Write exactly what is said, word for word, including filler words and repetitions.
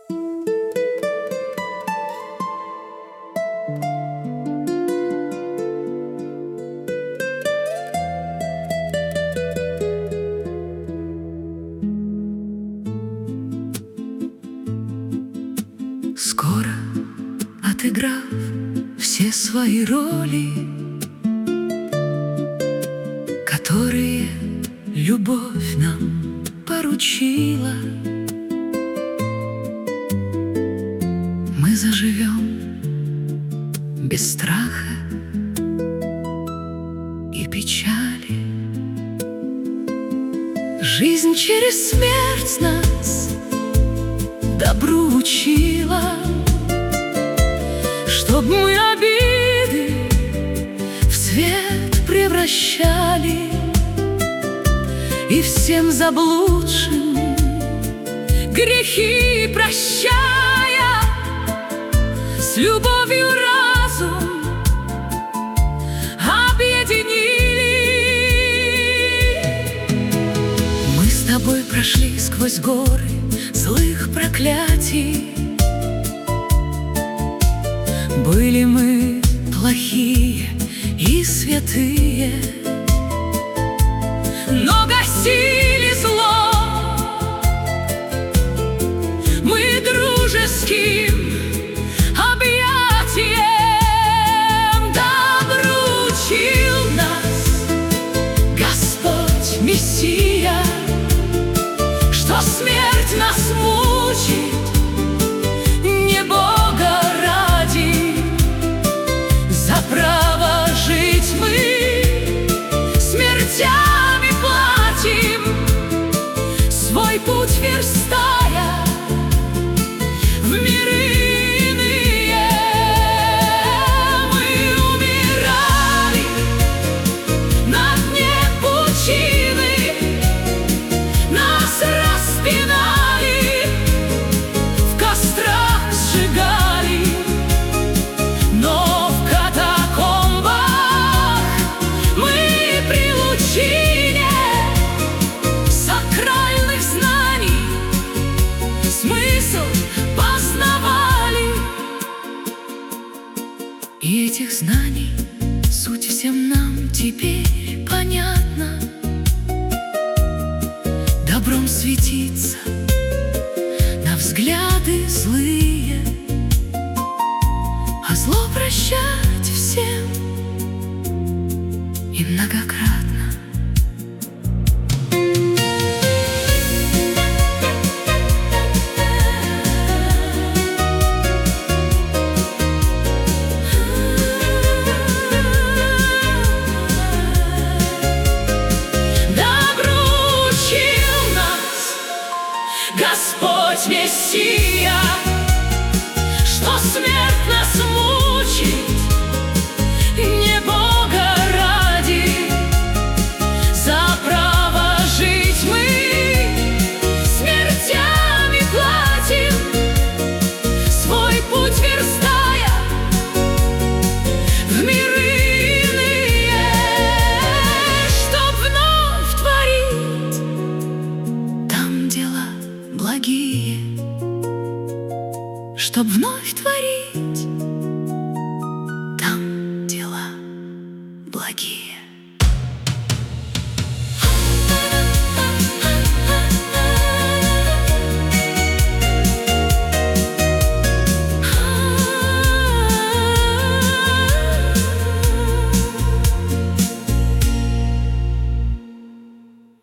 Скоро, отыграв все свои роли, которые любовь нам поручила, мы заживем без страха и печали. Жизнь через смерть нас добру учила, чтоб мы обиды в свет превращали и всем заблудшим грехи прощая, с любовью разум объединили. Мы с тобой прошли сквозь горы злых проклятий. Были мы плохие и святые, но гасили зло мы дружеским объятием. Добру учил нас Господь Мессия, что смерть нас мучит не Бога ради. За право жить мы смертями платим, свой путь верстая в миры иные. Мы умирали на дне пучины, нас распинали, в кострах сжигали, но в катакомбах мы при лучине сакральных знаний смысл познавали. И этих знаний суть всем нам теперь понятна. Добром светиться на взгляды злые, а зло прощать всем и многократно. Господь Мессия, что смерть нас мучит не Бога ради. За право жить мы смертями платим, свой путь верстая в миры иные, чтоб вновь творить там дела благие, чтоб вновь творить там дела благие.